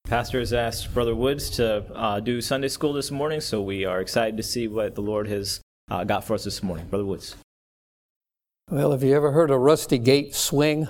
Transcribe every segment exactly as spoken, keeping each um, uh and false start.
Pastor has asked Brother Woods to uh, do Sunday school this morning, so we are excited to see what the Lord has uh, got for us this morning. Brother Woods. Well, have you ever heard a rusty gate swing?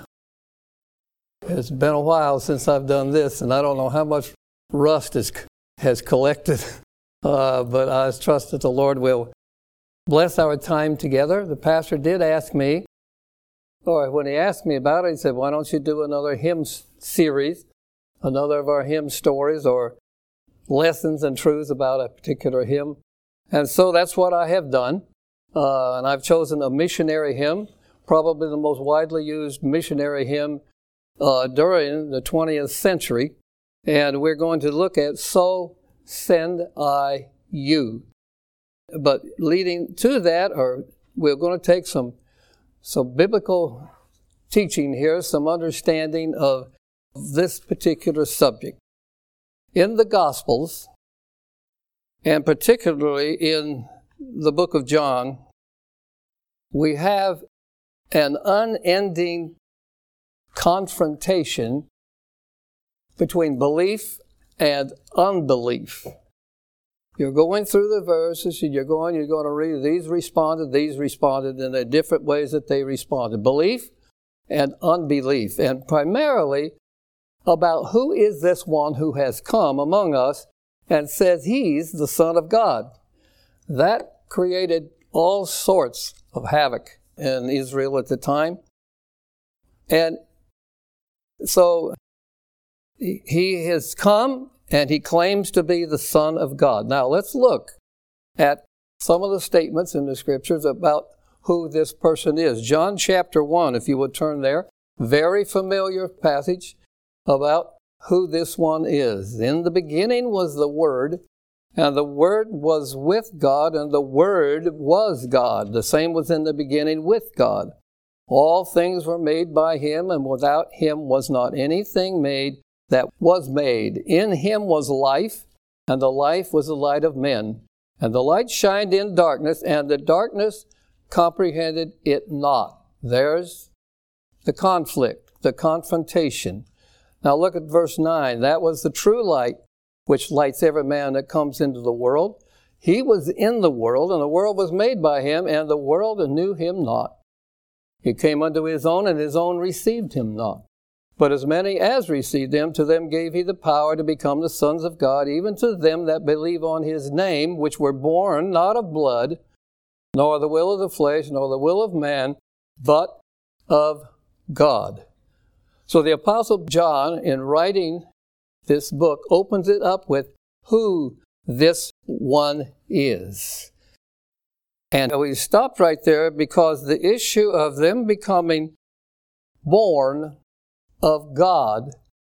It's been a while since I've done this, and I don't know how much rust is, has collected, uh, but I trust that the Lord will bless our time together. The pastor did ask me, or when he asked me about it, he said, why don't you do another hymn series, another of our hymn stories or lessons and truths about a particular hymn? And so that's what I have done. Uh, and I've chosen a missionary hymn, probably the most widely used missionary hymn uh, during the twentieth century. And we're going to look at So Send I You. But leading to that, or we're going to take some, some biblical teaching here, some understanding of this particular subject. In the Gospels, and particularly in the book of John, we have an unending confrontation between belief and unbelief. You're going through the verses, and you're going, you're going to read, these responded, these responded, and there are different ways that they responded. Belief and unbelief, and primarily about who is this one who has come among us and says he's the Son of God. That created all sorts of havoc in Israel at the time. And so he has come and he claims to be the Son of God. Now let's look at some of the statements in the Scriptures about who this person is. John chapter one, if you would turn there, very familiar passage about who this one is. In the beginning was the Word, and the Word was with God, and the Word was God. The same was in the beginning with God. All things were made by Him, and without Him was not anything made that was made. In Him was life, and the life was the light of men. And the light shined in darkness, and the darkness comprehended it not. There's the conflict, the confrontation. Now look at verse nine. That was the true light, which lights every man that comes into the world. He was in the world, and the world was made by Him, and the world knew Him not. He came unto His own, and His own received Him not. But as many as received Him, to them gave He the power to become the sons of God, even to them that believe on His name, which were born not of blood, nor the will of the flesh, nor the will of man, but of God. So the Apostle John, in writing this book, opens it up with who this one is. And we stopped right there because the issue of them becoming born of God,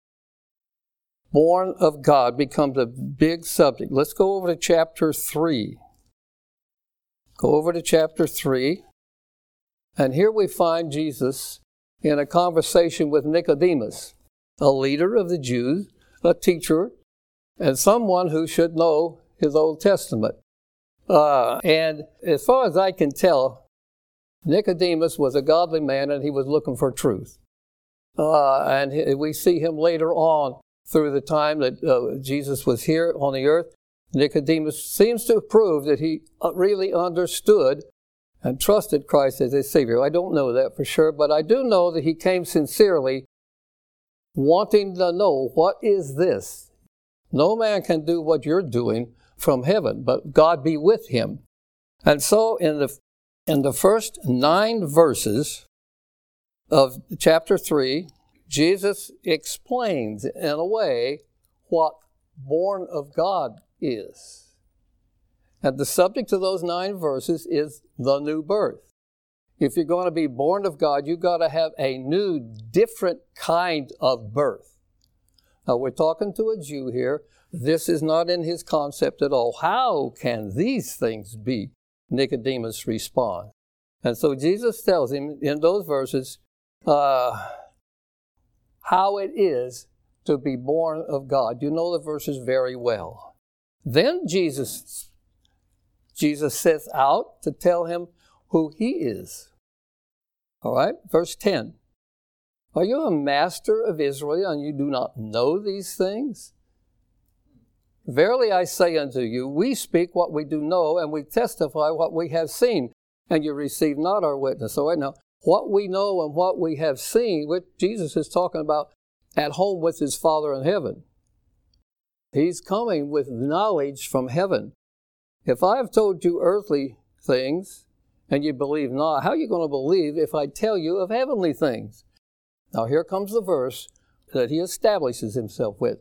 born of God, becomes a big subject. Let's go over to chapter three. Go over to chapter three. And here we find Jesus in a conversation with Nicodemus, a leader of the Jews, a teacher, and someone who should know his Old Testament. Uh, and as far as I can tell, Nicodemus was a godly man and he was looking for truth. Uh, and he, we see him later on through the time that uh, Jesus was here on the earth. Nicodemus seems to prove that he really understood and trusted Christ as his Savior. I don't know that for sure, but I do know that he came sincerely wanting to know, what is this? No man can do what you're doing from heaven, but God be with him. And so in the in the first nine verses of chapter three, Jesus explains in a way what born of God is. And the subject of those nine verses is the new birth. If you're going to be born of God, you've got to have a new, different kind of birth. Now, we're talking to a Jew here. This is not in his concept at all. How can these things be? Nicodemus responds. And so Jesus tells him in those verses uh, how it is to be born of God. You know the verses very well. Then Jesus Jesus sets out to tell him who he is. All right, verse ten. Are you a master of Israel and you do not know these things? Verily I say unto you, we speak what we do know, and we testify what we have seen, and you receive not our witness. So right now, what we know and what we have seen, what Jesus is talking about at home with his Father in heaven. He's coming with knowledge from heaven. If I have told you earthly things, and you believe not, how are you going to believe if I tell you of heavenly things? Now here comes the verse that he establishes himself with.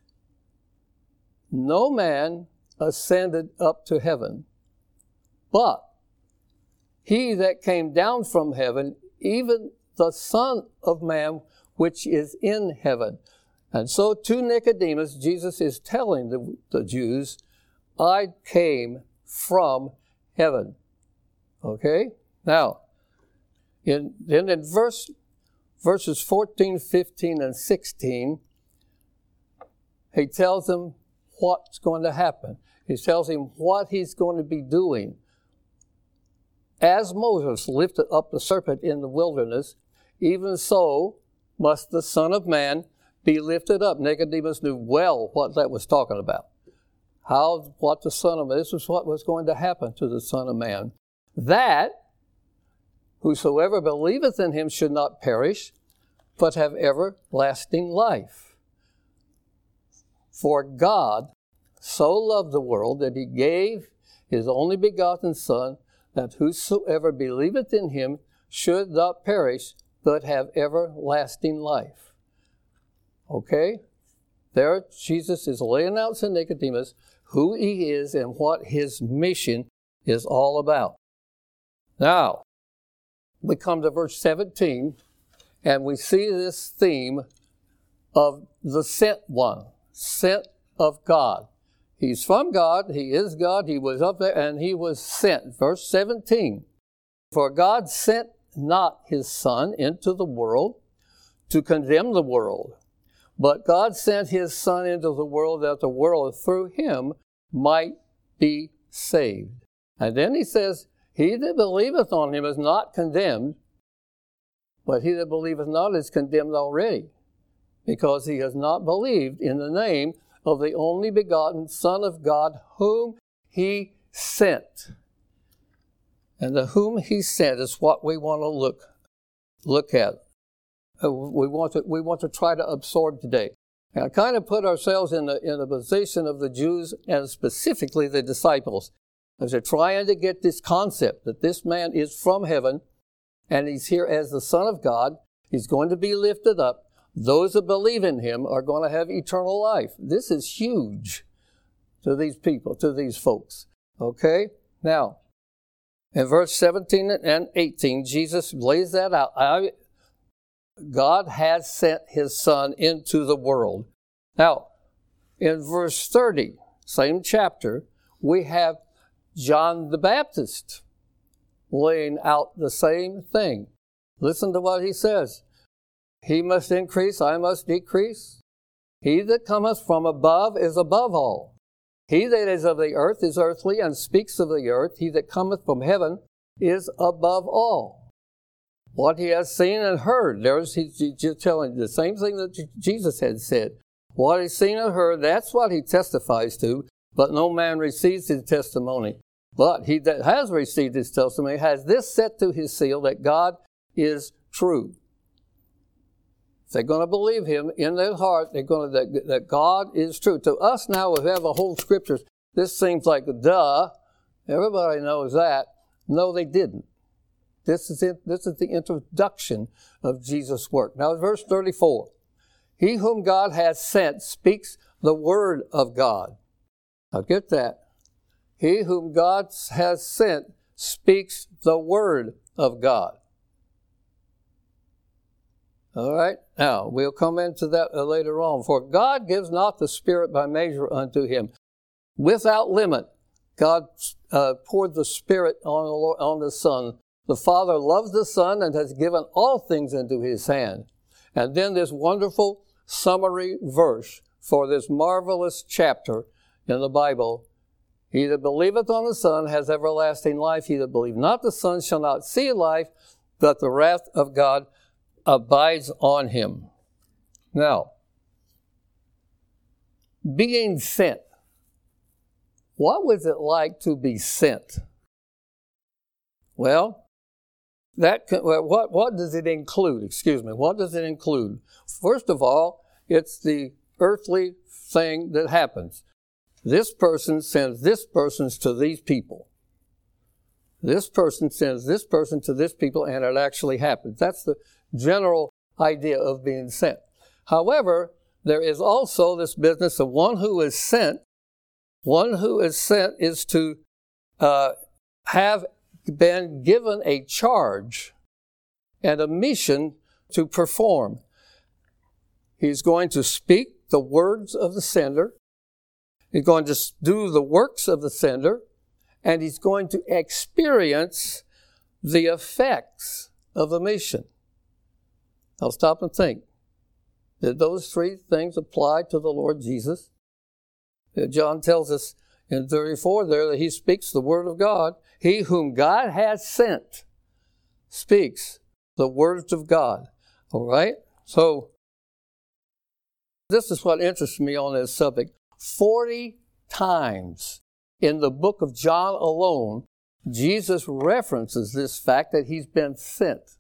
No man ascended up to heaven, but he that came down from heaven, even the Son of Man, which is in heaven. And so to Nicodemus, Jesus is telling the, the Jews, I came from heaven. Okay? Now, in, then in verse, verses fourteen, fifteen, and sixteen, he tells them what's going to happen. He tells him what he's going to be doing. As Moses lifted up the serpent in the wilderness, even so must the Son of Man be lifted up. Nicodemus knew well what that was talking about. How, what the Son of Man, this is what was going to happen to the Son of Man. That whosoever believeth in him should not perish, but have everlasting life. For God so loved the world that he gave his only begotten Son, that whosoever believeth in him should not perish, but have everlasting life. Okay? There Jesus is laying out to Nicodemus who he is and what his mission is all about. Now, we come to verse seventeen, and we see this theme of the sent one, sent of God. He's from God, he is God, he was up there, and he was sent. Verse seventeen, for God sent not his Son into the world to condemn the world, but God sent his Son into the world that the world through him might be saved. And then he says, he that believeth on him is not condemned, but he that believeth not is condemned already, because he has not believed in the name of the only begotten Son of God, whom he sent. And the whom he sent is what we want to look look at. We want to we want to try to absorb today. And kind of put ourselves in the in the position of the Jews and specifically the disciples, as they're trying to get this concept that this man is from heaven, and he's here as the Son of God. He's going to be lifted up. Those that believe in him are going to have eternal life. This is huge to these people, to these folks. Okay? Now, in verse seventeen and eighteen, Jesus lays that out. I, God has sent his Son into the world. Now, in verse thirty, same chapter, we have John the Baptist laying out the same thing. Listen to what he says. He must increase, I must decrease. He that cometh from above is above all. He that is of the earth is earthly and speaks of the earth. He that cometh from heaven is above all. What he has seen and heard, there's he's just telling the same thing that Jesus had said. What he's seen and heard, that's what he testifies to, but no man receives his testimony. But he that has received his testimony has this set to his seal, that God is true. They're going to believe him in their heart. They're going to, that, that God is true. To us now, we have the whole scriptures. This seems like, duh. Everybody knows that. No, they didn't. This is it. This is the introduction of Jesus' work. Now, verse thirty-four. He whom God hath sent speaks the word of God. Now, get that. He whom God has sent speaks the word of God. All right. Now, we'll come into that uh, later on. For God gives not the Spirit by measure unto him. Without limit, God uh, poured the Spirit on the, Lord, on the Son. The Father loves the Son and has given all things into his hand. And then this wonderful summary verse for this marvelous chapter in the Bible. He that believeth on the Son has everlasting life. He that believeth not the Son shall not see life, but the wrath of God abides on him. Now, being sent. what was it like to be sent? Well, that well, what what does it include? Excuse me. What does it include? First of all, it's the earthly thing that happens. This person sends this person to these people. This person sends this person to this people, and it actually happens. That's the general idea of being sent. However, there is also this business of one who is sent. One who is sent is to uh, have been given a charge and a mission to perform. He's going to speak the words of the sender. He's going to do the works of the sender. And he's going to experience the effects of the mission. Now stop and think. Did those three things apply to the Lord Jesus? John tells us in thirty-four there that he speaks the word of God. He whom God has sent speaks the words of God. All right? So, this is what interests me on this subject. Forty times in the book of John alone, Jesus references this fact that he's been sent.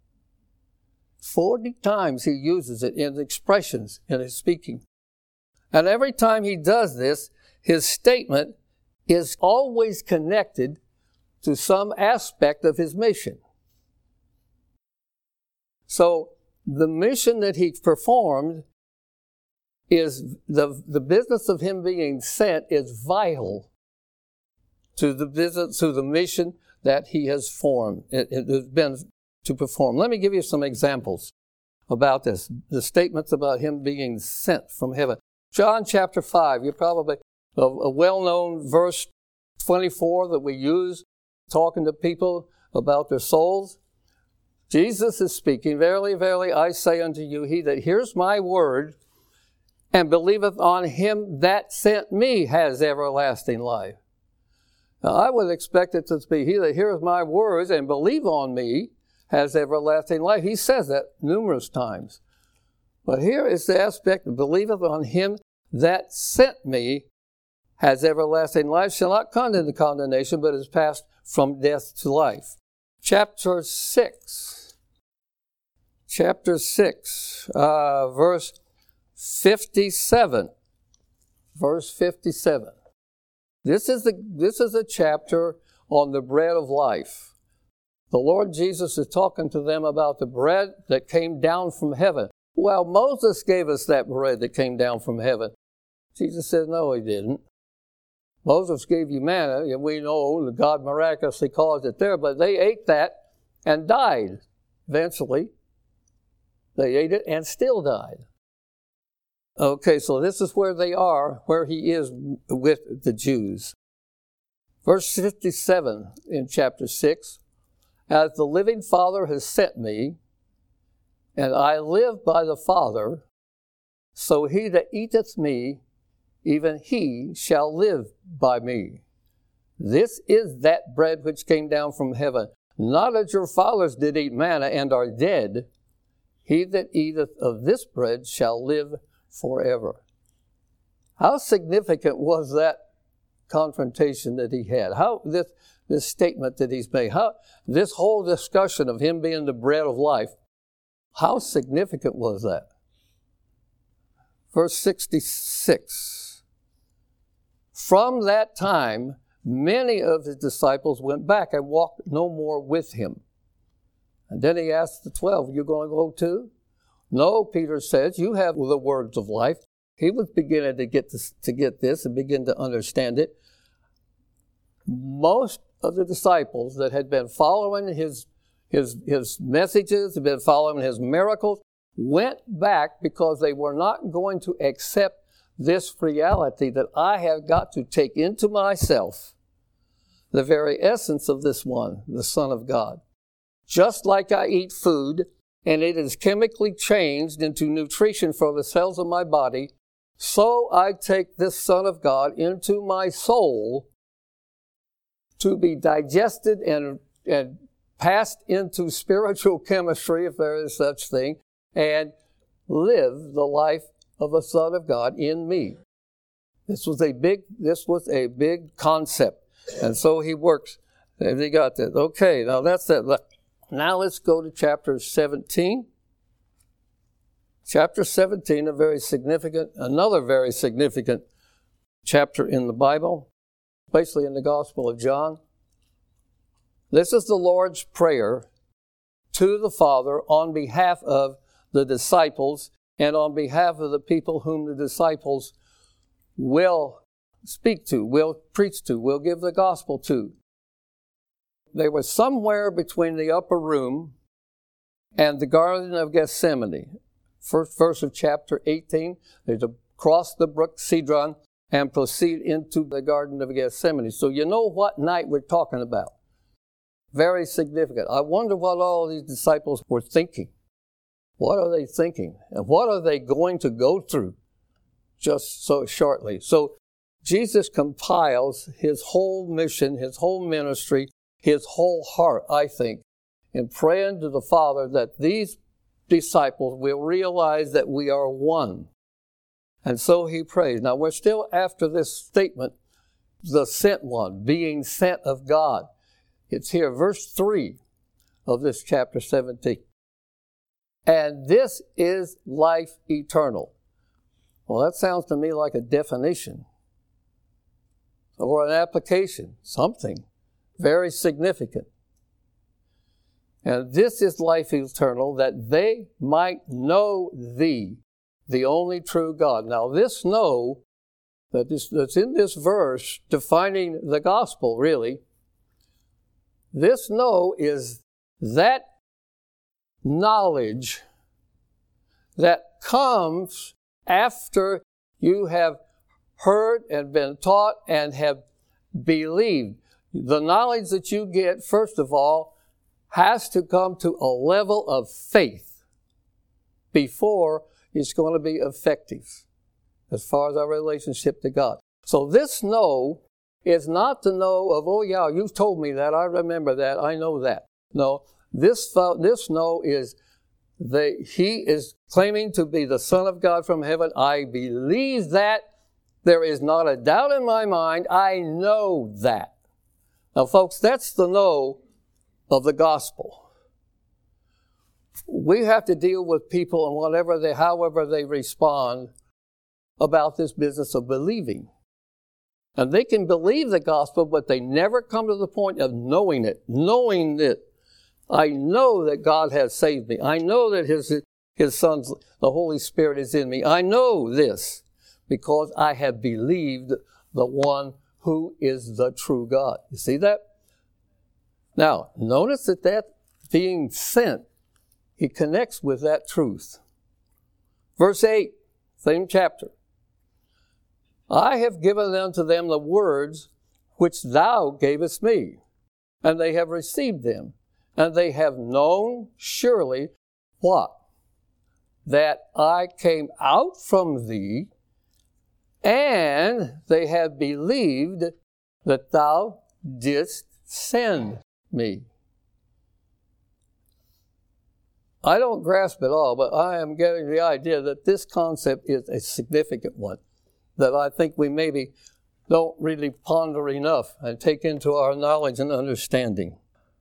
Forty times he uses it in expressions in his speaking. And every time he does this, his statement is always connected to some aspect of his mission. So the mission that he performed is the, the business of him being sent is vital to the business, to the mission that he has formed, it, it has been to perform. Let me give you some examples about this, the statements about him being sent from heaven. John chapter five, you're probably a, a well-known verse twenty-four that we use talking to people about their souls. Jesus is speaking, verily, verily, I say unto you, he that hears my word and believeth on him that sent me has everlasting life. Now, I would expect it to be, he that hears my words and believe on me has everlasting life. He says that numerous times. But here is the aspect of believeth on him that sent me has everlasting life, shall not come into condemnation, but is passed from death to life. Chapter six. Chapter six, uh, verse fifty-seven. Verse fifty-seven. This is the this is a chapter on the bread of life. The Lord Jesus is talking to them about the bread that came down from heaven. Well, Moses gave us that bread that came down from heaven. Jesus said, no, he didn't. Moses gave you manna, and we know that God miraculously caused it there, but they ate that and died eventually. They ate it and still died. Okay, so this is where they are, where he is with the Jews. Verse fifty-seven in chapter six, as the living Father has sent me, and I live by the Father, so he that eateth me, even he shall live by me. This is that bread which came down from heaven. Not as your fathers did eat manna and are dead. He that eateth of this bread shall live forever. How significant was that confrontation that he had? How this this statement that he's made? How this whole discussion of him being the bread of life? How significant was that? Verse sixty-six. From that time, many of his disciples went back and walked no more with him. And then he asked the twelve, you going to go too? No, Peter says, you have the words of life. He was beginning to get this, to get this and begin to understand it. Most of the disciples that had been following his, his, his messages, had been following his miracles, went back because they were not going to accept this reality that I have got to take into myself the very essence of this one, the Son of God. Just like I eat food and it is chemically changed into nutrition for the cells of my body, so I take this Son of God into my soul to be digested and, and passed into spiritual chemistry, if there is such thing, and live the life of a Son of God in me. This was a big, this was a big concept. And so he works. And he got that. Okay, now that's that. Now let's go to chapter seventeen. Chapter seventeen, a very significant, another very significant chapter in the Bible, basically in the Gospel of John. This is the Lord's Prayer to the Father on behalf of the disciples and on behalf of the people whom the disciples will speak to, will preach to, will give the gospel to. They were somewhere between the upper room and the Garden of Gethsemane. First verse of chapter eighteen, they're to cross the brook Cedron and proceed into the Garden of Gethsemane. So you know what night we're talking about. Very significant. I wonder what all these disciples were thinking. What are they thinking? And what are they going to go through just so shortly? So Jesus compiles his whole mission, his whole ministry, his whole heart, I think, in praying to the Father that these disciples will realize that we are one. And so he prays. Now we're still after this statement, the sent one, being sent of God. It's here, verse three of this chapter seventeen. And this is life eternal. Well, that sounds to me like a definition or an application, something very significant. And this is life eternal, that they might know thee, the only true God. Now, this know that is, that's in this verse, defining the gospel, really, this know is that knowledge that comes after you have heard and been taught and have believed. The knowledge that you get, first of all, has to come to a level of faith before it's going to be effective as far as our relationship to God. So this know is not the know of, oh yeah, you've told me that, I remember that, I know that. No, this this know is that he is claiming to be the Son of God from heaven. I believe that. There is not a doubt in my mind. I know that. Now, folks, that's the know of the gospel. We have to deal with people and whatever they, however they respond about this business of believing. And they can believe the gospel, but they never come to the point of knowing it, knowing it. I know that God has saved me. I know that His, His Son's, the Holy Spirit is in me. I know this because I have believed the one who is the true God. You see that? Now, notice that that being sent, he connects with that truth. Verse eight, same chapter. I have given unto them the words which thou gavest me, and they have received them, and they have known surely what? That I came out from thee, and they have believed that thou didst send me. I don't grasp it all, but I am getting the idea that this concept is a significant one that I think we maybe don't really ponder enough and take into our knowledge and understanding.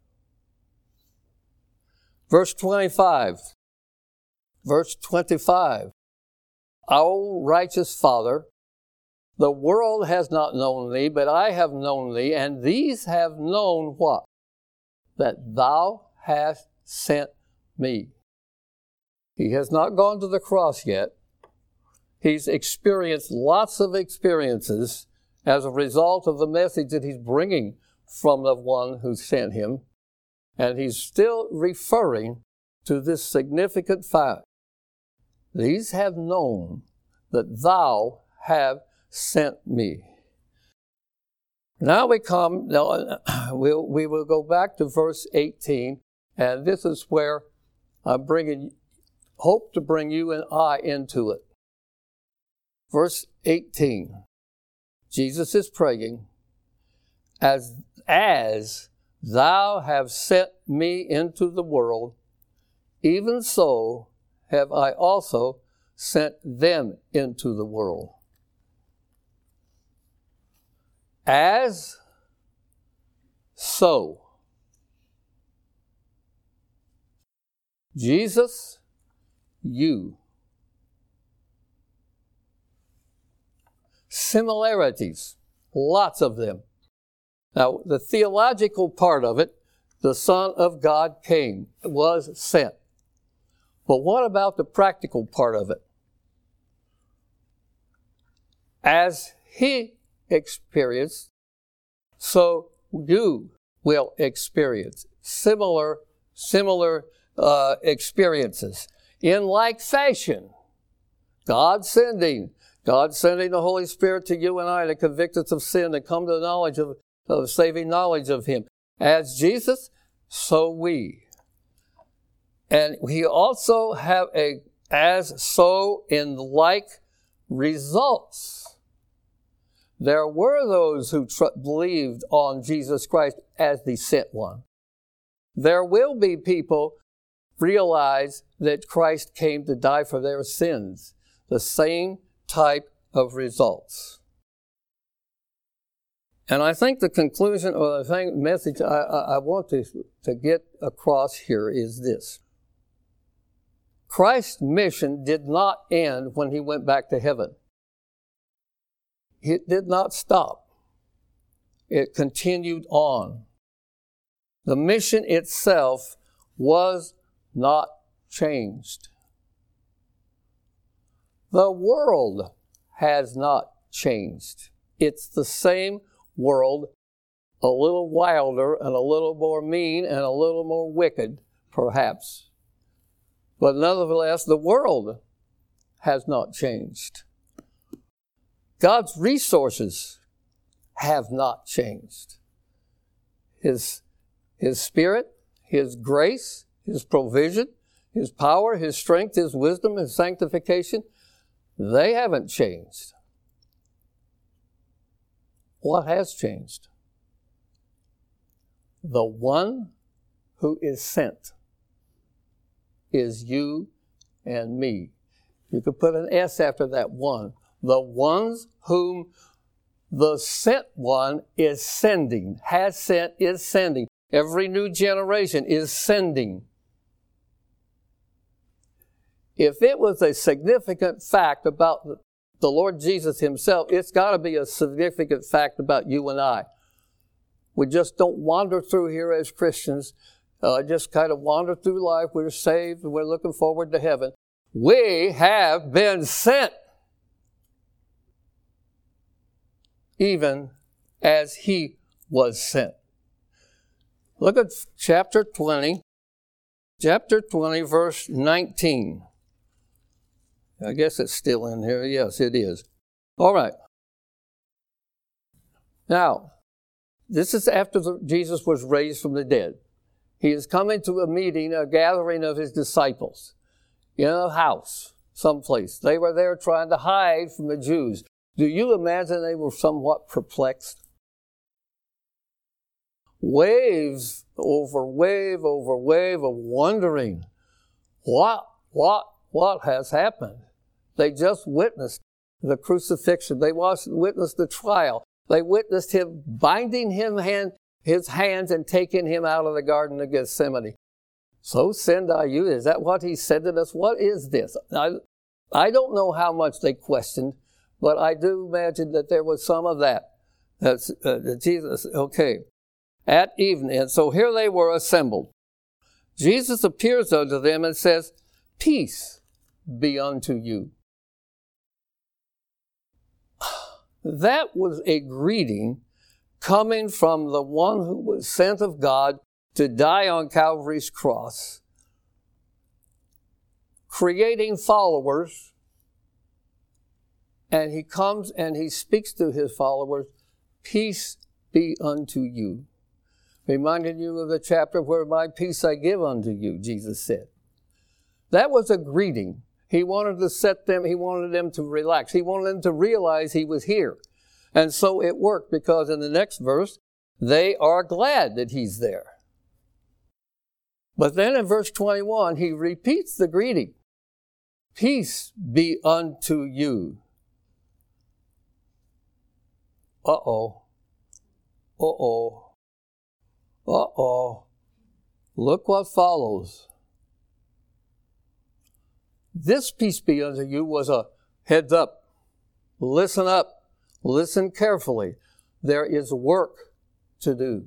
Verse twenty-five. Verse twenty-five. O righteous Father, the world has not known thee, but I have known thee, and these have known what? That thou hast sent me. He has not gone to the cross yet. He's experienced lots of experiences as a result of the message that he's bringing from the one who sent him. And he's still referring to this significant fact. These have known that thou have sent me. Now we come, now we'll, we will go back to verse eighteen, and this is where I'm bringing, hope to bring you and I into it. Verse eighteen, Jesus is praying, as, as thou have sent me into the world, even so have I also sent them into the world. As so. Jesus, you. Similarities, lots of them. Now, the theological part of it, the Son of God came, was sent. But what about the practical part of it? As he experienced, so you will experience similar, similar uh, experiences. In like fashion, God sending, God sending the Holy Spirit to you and I to convict us of sin and come to the knowledge of, of saving knowledge of Him. As Jesus, so we. And we also have a as so in like results. There were those who tr- believed on Jesus Christ as the sent one. There will be people realize that Christ came to die for their sins. The same type of results. And I think the conclusion or the thing, message I, I, I want to, to get across here is this. Christ's mission did not end when He went back to heaven. It did not stop. It continued on. The mission itself was not changed. The world has not changed. It's the same world, a little wilder and a little more mean and a little more wicked, perhaps. But nonetheless, the world has not changed. God's resources have not changed. His, His Spirit, His grace, His provision, His power, His strength, His wisdom, His sanctification, they haven't changed. What has changed? The one who is sent is you and me. You could put an S after that one. The ones whom the sent one is sending, has sent, is sending. Every new generation is sending. If it was a significant fact about the Lord Jesus Himself, it's got to be a significant fact about you and I. We just don't wander through here as Christians, uh, just kind of wander through life. We're saved and we're looking forward to heaven. We have been sent, even as He was sent. Look at chapter twenty, chapter twenty, verse nineteen. I guess it's still in here. Yes, it is. All right. Now, this is after the, Jesus was raised from the dead. He is coming to a meeting, a gathering of His disciples in a house, someplace. They were there trying to hide from the Jews. Do you imagine they were somewhat perplexed? Waves over wave over wave of wondering, what, what, what has happened? They just witnessed the crucifixion. They witnessed the trial. They witnessed Him binding him hand, His hands and taking Him out of the Garden of Gethsemane. So send I you. Is that what He said to us? What is this? I, I don't know how much they questioned, but I do imagine that there was some of that. That's uh, Jesus, okay. At evening, and so here they were assembled. Jesus appears unto them and says, peace be unto you. That was a greeting coming from the one who was sent of God to die on Calvary's cross, creating followers, and He comes and He speaks to His followers, peace be unto you. Reminding you of the chapter where my peace I give unto you, Jesus said. That was a greeting. He wanted to set them, He wanted them to relax. He wanted them to realize He was here. And so it worked, because in the next verse, they are glad that He's there. But then in verse twenty-one, He repeats the greeting. Peace be unto you. Uh-oh. Uh-oh. Uh-oh. Look what follows. This peace be unto you was a heads up. Listen up. Listen carefully. There is work to do.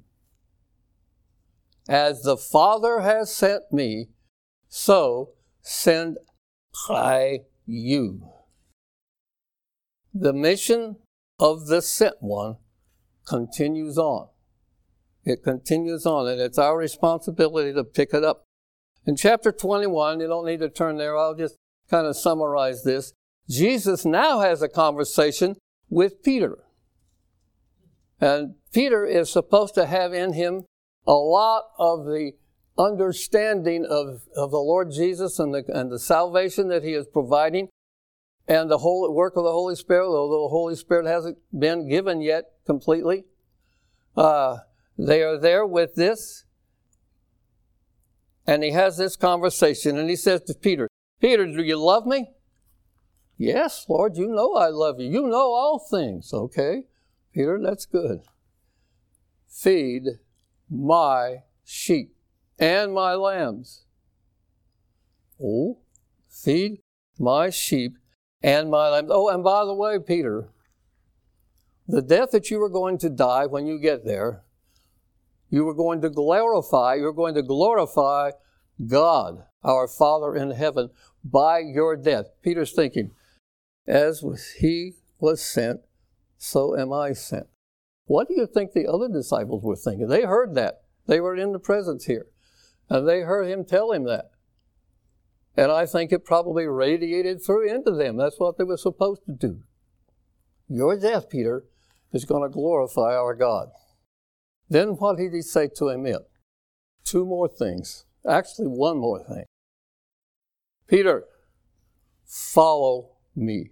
As the Father has sent me, so send I you. The mission of the sent one continues on. It continues on, and it's our responsibility to pick it up. In chapter twenty-one, you don't need to turn there, I'll just kind of summarize this. Jesus now has a conversation with Peter. And Peter is supposed to have in him a lot of the understanding of, of the Lord Jesus and the, and the salvation that he is providing and the whole work of the Holy Spirit, although the Holy Spirit hasn't been given yet completely. Uh, they are there with this. And he has this conversation and he says to Peter, Peter, do you love me? Yes, Lord, you know I love you. You know all things. Okay, Peter, that's good. Feed my sheep and my lambs. Oh, feed my sheep and my lambs. Oh, and by the way, Peter, the death that you are going to die when you get there, you are going to glorify, you're going to glorify God, our Father in heaven, by your death. Peter's thinking, as he was sent, so am I sent. What do you think the other disciples were thinking? They heard that. They were in the presence here. And they heard him tell him that. And I think it probably radiated through into them. That's what they were supposed to do. Your death, Peter, is going to glorify our God. Then what did he say to him yet? Two more things. Actually, one more thing. Peter, follow me.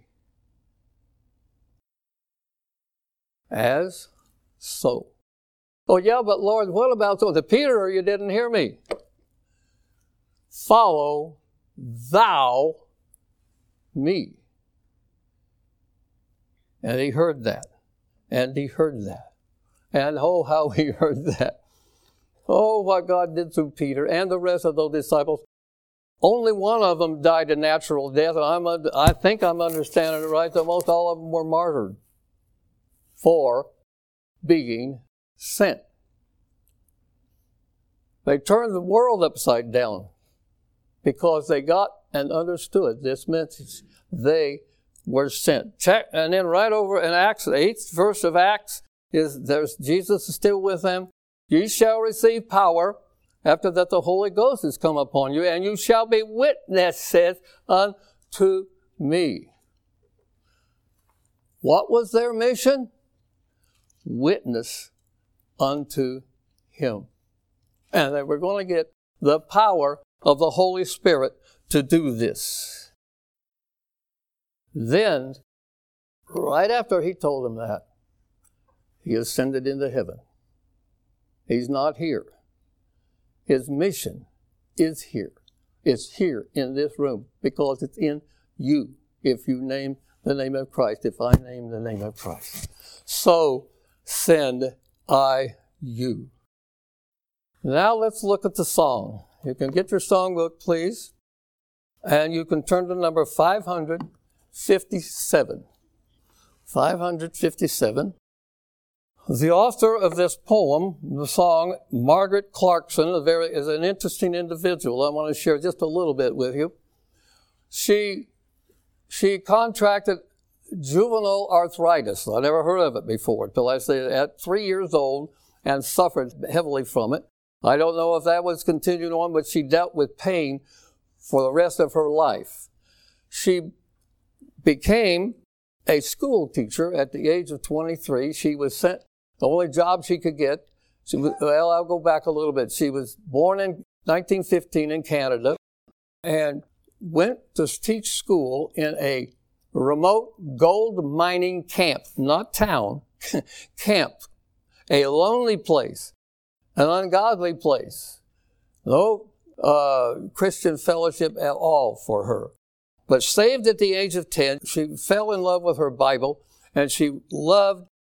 As so. Oh, yeah, but Lord, what about those? Peter, you didn't hear me. Follow thou me. And he heard that. And he heard that. And oh, how he heard that. Oh, what God did through Peter and the rest of those disciples. Only one of them died a natural death, and I'm, I think I'm understanding it right, that most all of them were martyred for being sent. They turned the world upside down because they got and understood this message. They were sent. Check, and then right over in Acts, the eighth verse of Acts, is there's Jesus is still with them. Ye shall receive power after that the Holy Ghost has come upon you, and you shall be witnesses unto me. What was their mission? Witness unto him. And they were going to get the power of the Holy Spirit to do this. Then, right after he told them that, he ascended into heaven. He's not here. His mission is here. It's here in this room because it's in you if you name the name of Christ, if I name the name of Christ. So send I you. Now let's look at the song. You can get your songbook, please, and you can turn to number five hundred fifty-seven. five fifty-seven. The author of this poem, the song, Margaret Clarkson, a very, is an interesting individual. I want to share just a little bit with you. She, she contracted juvenile arthritis. I never heard of it before until I say at three years old and suffered heavily from it. I don't know if that was continuing on, but she dealt with pain for the rest of her life. She became a school teacher at the age of twenty-three. She was sent, the only job she could get, she was, well, I'll go back a little bit. She was born in nineteen fifteen in Canada and went to teach school in a remote gold mining camp, not town, camp, a lonely place, an ungodly place. No uh, Christian fellowship at all for her. But saved at the age of ten, she fell in love with her Bible, and she loved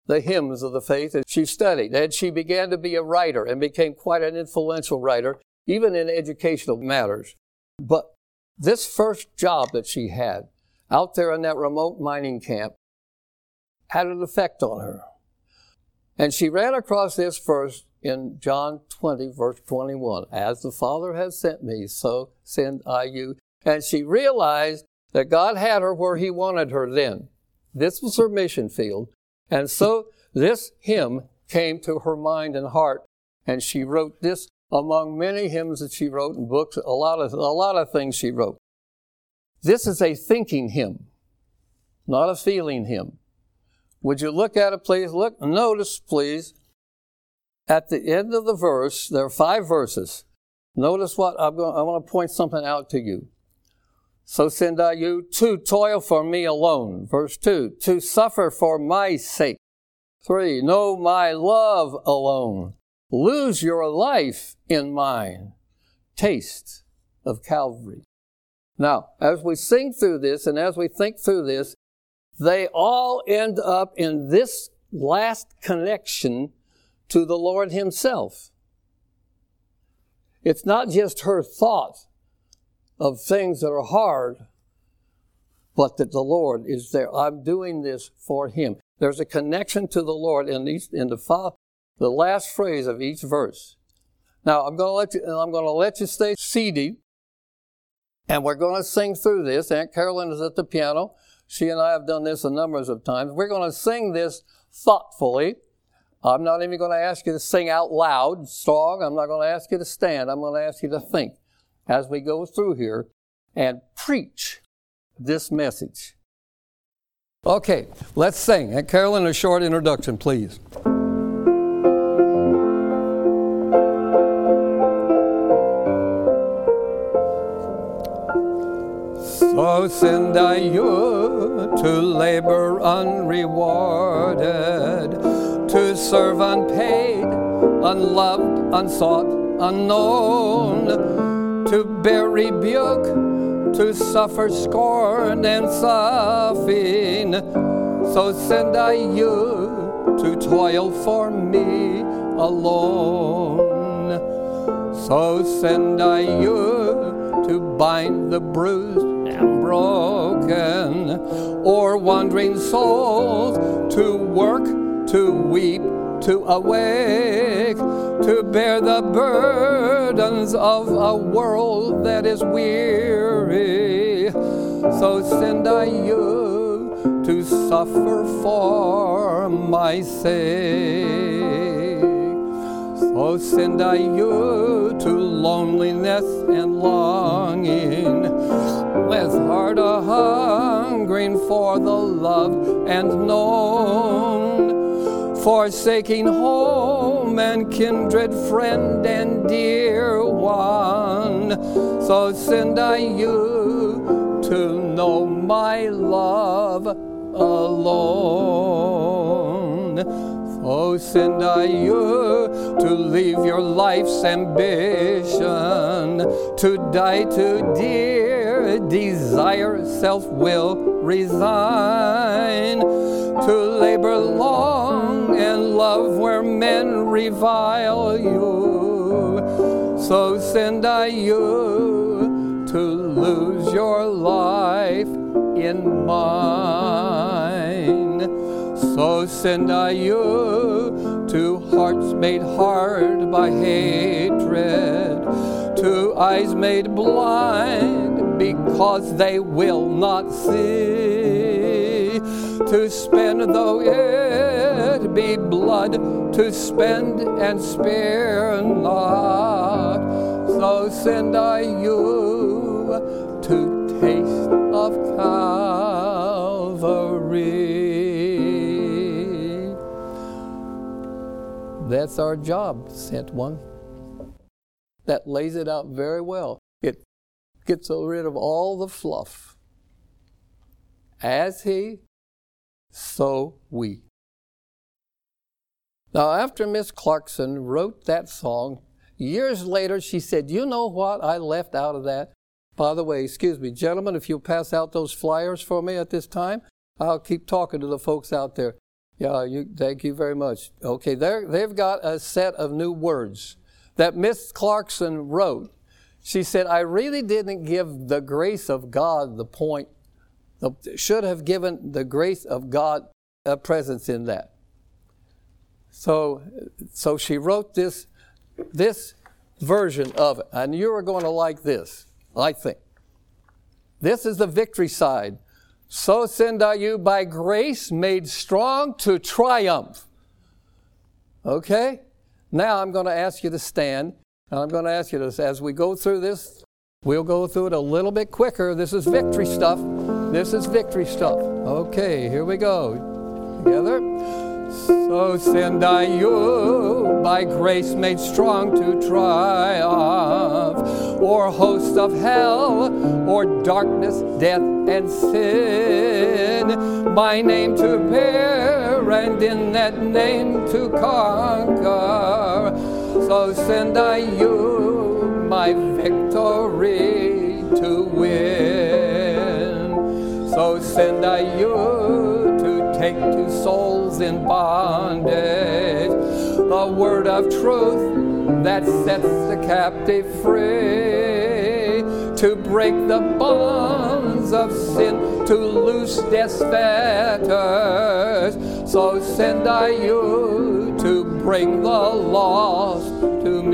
the hymns of the faith that she studied. And she began to be a writer and became quite an influential writer, even in educational matters. But this first job that she had out there in that remote mining camp had an effect on her. And she ran across this verse in John twenty, verse twenty-one. As the Father has sent me, so send I you. And she realized that God had her where He wanted her then. This was her mission field. And so this hymn came to her mind and heart. And she wrote this among many hymns that she wrote and books, a lot of, a lot of things she wrote. This is a thinking hymn, not a feeling hymn. Would you look at it, please? Look, notice, please, at the end of the verse, there are five verses. Notice what I'm going, I want to point something out to you. So send I you to toil for me alone. Verse two, to suffer for my sake. Three, know my love alone. Lose your life in mine. Taste of Calvary. Now, as we sing through this and as we think through this, they all end up in this last connection to the Lord Himself. It's not just her thought of things that are hard, but that the Lord is there. I'm doing this for Him. There's a connection to the Lord in each, in the the last phrase of each verse. Now I'm going to let you. I'm going to let you stay seated, and we're going to sing through this. Aunt Carolyn is at the piano. She and I have done this a number of times. We're going to sing this thoughtfully. I'm not even going to ask you to sing out loud, strong. I'm not going to ask you to stand. I'm going to ask you to think as we go through here and preach this message. Okay, let's sing. Aunt Carolyn, a short introduction, please. So send I you to labor unrewarded, to serve unpaid, unloved, unsought, unknown, to bear rebuke, to suffer scorn and scoffing. So send I you to toil for me alone. So send I you to bind the bruised and broken, or wandering souls to work, to weep, to awake, to bear the burdens of a world that is weary. So send I you to suffer for my sake. So send I you to loneliness and longing, with heart a-hungering for the loved and known, forsaking home and kindred, friend and dear one. So send I you to know my love alone. So send I you to leave your life's ambition, to die to dear desire, self-will resign, to labor long and love where men revile you. So send I you to lose your life in mine. So send I you to hearts made hard by hatred, to eyes made blind because they will not see, to spend though it be blood, to spend and spare not. So send I you to taste of Calvary. That's our job, sent one. That lays it out very well. It gets rid of all the fluff. As He, so we. Now, after Miss Clarkson wrote that song, years later she said, you know what I left out of that? By the way, excuse me, gentlemen, if you'll pass out those flyers for me at this time, I'll keep talking to the folks out there. Yeah, you, thank you very much. Okay, they've got a set of new words that Miss Clarkson wrote. She said, I really didn't give the grace of God the point, the, should have given the grace of God a presence in that. So, so she wrote this, this version of it, and you are going to like this, I think. This is the victory side. So send I you by grace made strong to triumph. Okay? Now I'm going to ask you to stand, and I'm going to ask you this. As we go through this, we'll go through it a little bit quicker. This is victory stuff. This is victory stuff. Okay, here we go. Together. So send I you by grace made strong to triumph, o'er hosts of hell, or darkness, death, and sin, my name to bear, and in that name to conquer. So send I you my victory to win. So send I you to take to souls in bondage the word of truth that sets the captive free, to break the bonds of sin, to loose death's fetters. So send I you to bring the lost to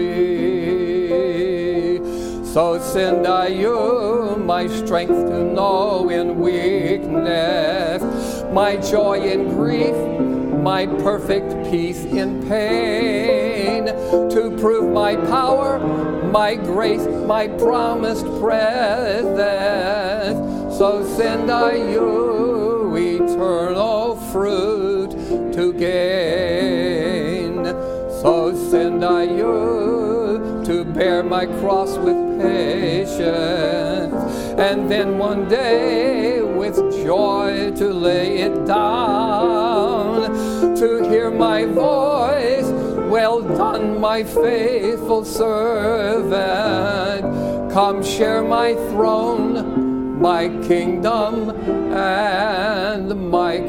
me. So send I you my strength to know in weakness, my joy in grief, my perfect peace in pain, to prove my power, my grace, my promised presence. So send I you eternal fruit to gain. So send I you to bear my cross with patience, and then one day with joy to lay it down, to hear my voice, well done, my faithful servant, come share my throne, my kingdom, and my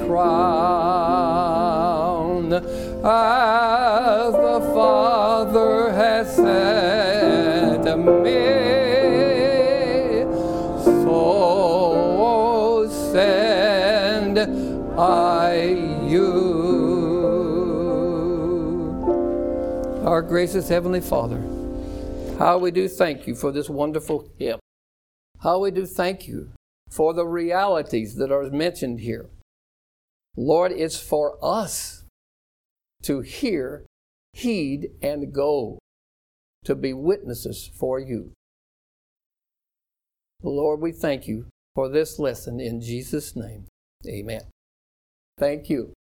crown, as the Father has said to me, so send I you. Our gracious Heavenly Father, how we do thank you for this wonderful hymn. How we do thank you for the realities that are mentioned here. Lord, it's for us to hear, heed, and go, to be witnesses for you. Lord, we thank you for this lesson in Jesus' name. Amen. Thank you.